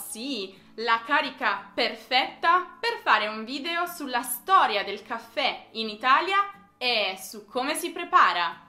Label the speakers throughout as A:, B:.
A: sì, la carica perfetta per fare un video sulla storia del caffè in Italia e su come si prepara.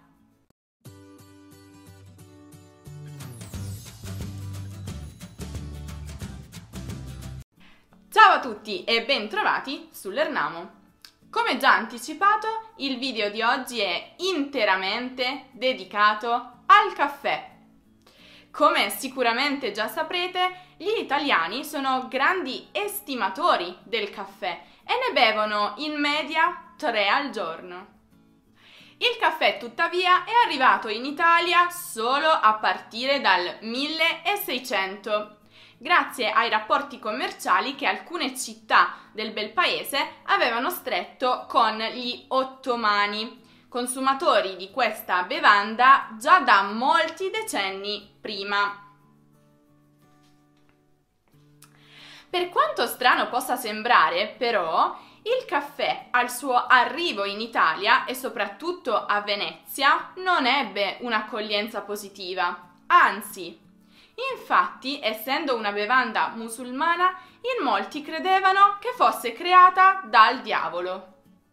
A: Ciao a tutti e ben trovati sull'Ernamo. Come già anticipato, il video di oggi è interamente dedicato al caffè. Come sicuramente già saprete, gli italiani sono grandi estimatori del caffè e ne bevono in media 3 al giorno. Il caffè, tuttavia, è arrivato in Italia solo a partire dal 1600, grazie ai rapporti commerciali che alcune città del bel paese avevano stretto con gli ottomani, consumatori di questa bevanda già da molti decenni prima. Per quanto strano possa sembrare, però, il caffè al suo arrivo in Italia e soprattutto a Venezia non ebbe un'accoglienza positiva, anzi, infatti, essendo una bevanda musulmana, in molti credevano che fosse creata dal diavolo.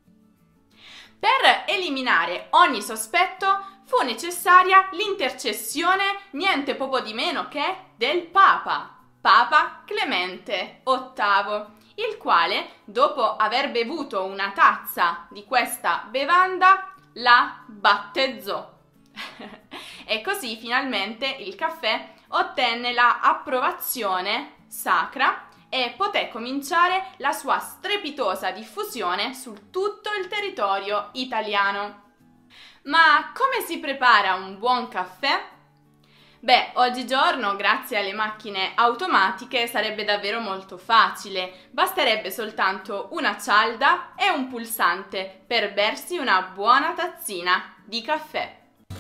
A: Per eliminare ogni sospetto fu necessaria l'intercessione niente poco di meno che del Papa, Papa Clemente VIII, il quale, dopo aver bevuto una tazza di questa bevanda, la battezzò. E così finalmente il caffè ottenne la approvazione sacra e poté cominciare la sua strepitosa diffusione su tutto il territorio italiano. Ma come si prepara un buon caffè? Beh, oggigiorno, grazie alle macchine automatiche, sarebbe davvero molto facile. Basterebbe soltanto una cialda e un pulsante per bersi una buona tazzina di caffè.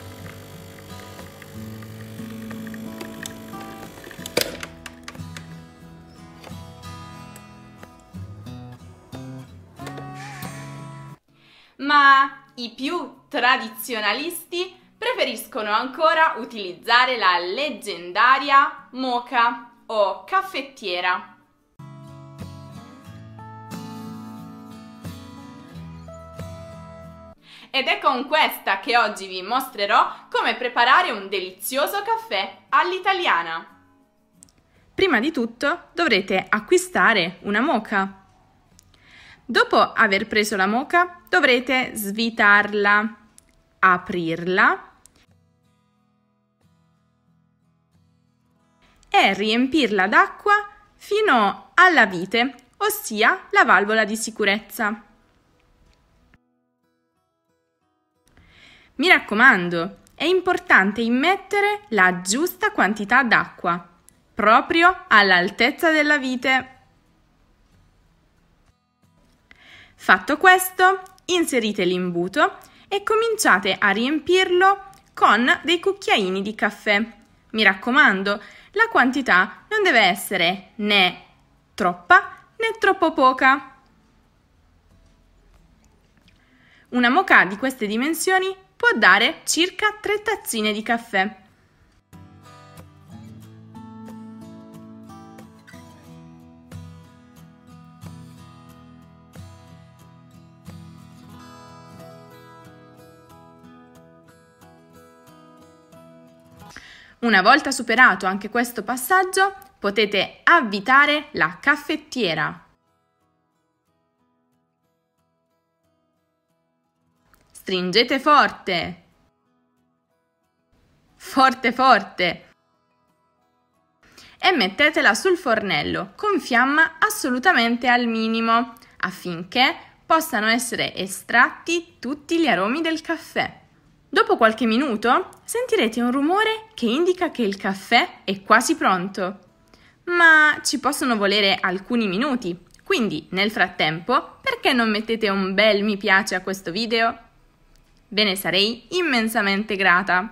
A: Ma i più tradizionalisti preferiscono ancora utilizzare la leggendaria moka o caffettiera. Ed è con questa che oggi vi mostrerò come preparare un delizioso caffè all'italiana. Prima di tutto dovrete acquistare una moka. Dopo aver preso la moka dovrete svitarla, aprirla e riempirla d'acqua fino alla vite, ossia la valvola di sicurezza. Mi raccomando, è importante immettere la giusta quantità d'acqua, proprio all'altezza della vite. Fatto questo, inserite l'imbuto e cominciate a riempirlo con dei cucchiaini di caffè. Mi raccomando, la quantità non deve essere né troppa né troppo poca. Una moka di queste dimensioni può dare circa 3 tazzine di caffè. Una volta superato anche questo passaggio, potete avvitare la caffettiera. Stringete forte, forte forte e mettetela sul fornello con fiamma assolutamente al minimo affinché possano essere estratti tutti gli aromi del caffè. Dopo qualche minuto sentirete un rumore che indica che il caffè è quasi pronto, ma ci possono volere alcuni minuti, quindi nel frattempo perché non mettete un bel mi piace a questo video? Ve ne sarei immensamente grata.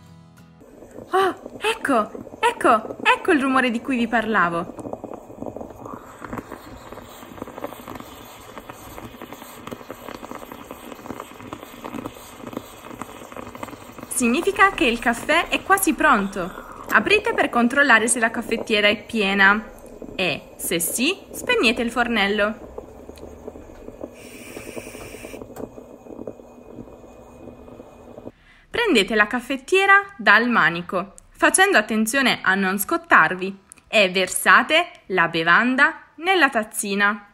A: Oh, ecco il rumore di cui vi parlavo. significa che il caffè è quasi pronto. Aprite per controllare se la caffettiera è piena e, se sì, spegnete il fornello. Prendete la caffettiera dal manico, facendo attenzione a non scottarvi, e versate la bevanda nella tazzina.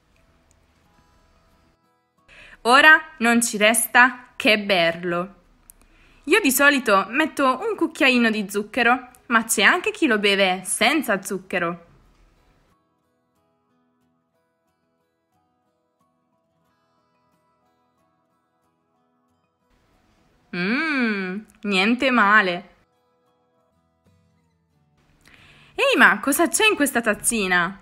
A: Ora non ci resta che berlo. Io di solito metto un cucchiaino di zucchero, ma c'è anche chi lo beve senza zucchero. Niente male. Ehi, ma cosa c'è in questa tazzina?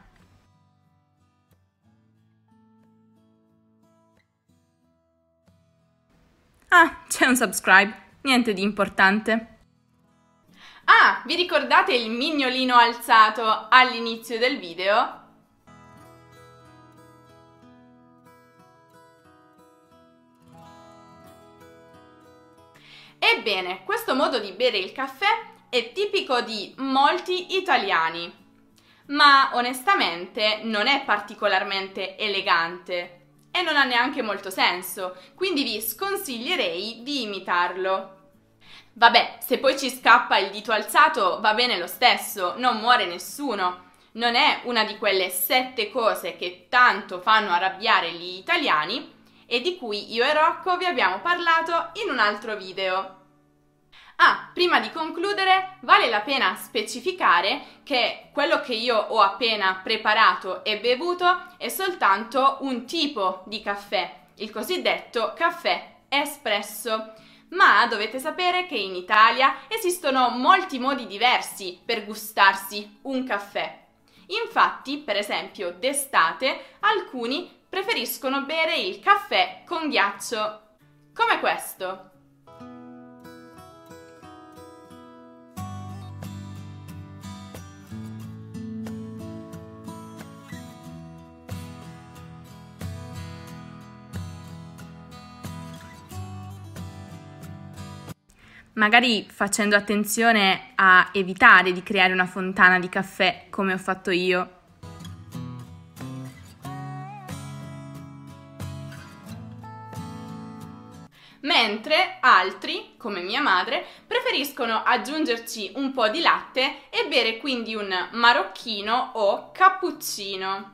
A: Ah, c'è un subscribe, niente di importante. Ah, vi ricordate il mignolino alzato all'inizio del video? Ebbene, questo modo di bere il caffè è tipico di molti italiani, ma onestamente non è particolarmente elegante e non ha neanche molto senso, quindi vi sconsiglierei di imitarlo. Vabbè, se poi ci scappa il dito alzato va bene lo stesso, non muore nessuno. Non è una di quelle 7 cose che tanto fanno arrabbiare gli italiani e di cui io e Rocco vi abbiamo parlato in un altro video. Ah, prima di concludere, vale la pena specificare che quello che io ho appena preparato e bevuto è soltanto un tipo di caffè, il cosiddetto caffè espresso. Ma dovete sapere che in Italia esistono molti modi diversi per gustarsi un caffè. Infatti, per esempio, d'estate alcuni preferiscono bere il caffè con ghiaccio, come questo. Magari facendo attenzione a evitare di creare una fontana di caffè come ho fatto io. Mentre altri, come mia madre, preferiscono aggiungerci un po' di latte e bere quindi un marocchino o cappuccino.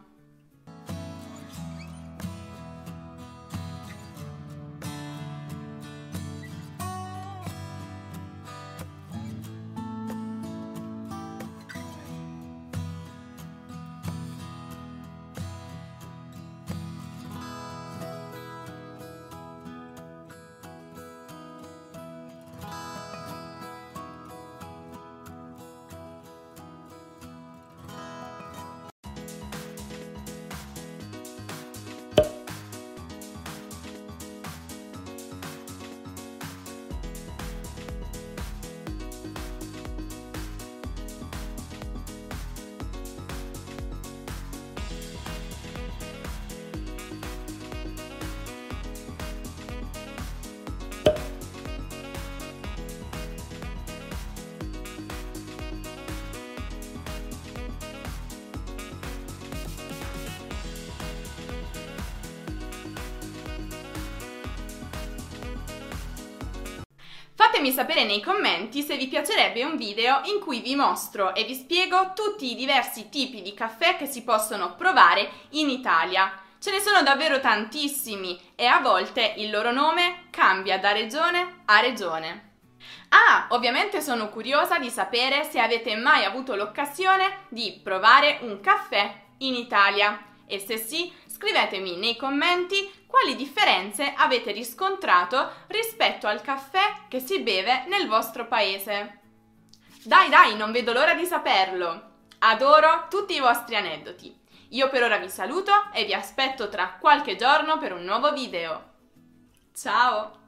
A: Fatemi sapere nei commenti se vi piacerebbe un video in cui vi mostro e vi spiego tutti i diversi tipi di caffè che si possono provare in Italia. Ce ne sono davvero tantissimi e a volte il loro nome cambia da regione a regione. Ah, ovviamente sono curiosa di sapere se avete mai avuto l'occasione di provare un caffè in Italia e se sì, scrivetemi nei commenti quali differenze avete riscontrato rispetto al caffè che si beve nel vostro paese. Dai, non vedo l'ora di saperlo! Adoro tutti i vostri aneddoti. Io per ora vi saluto e vi aspetto tra qualche giorno per un nuovo video. Ciao!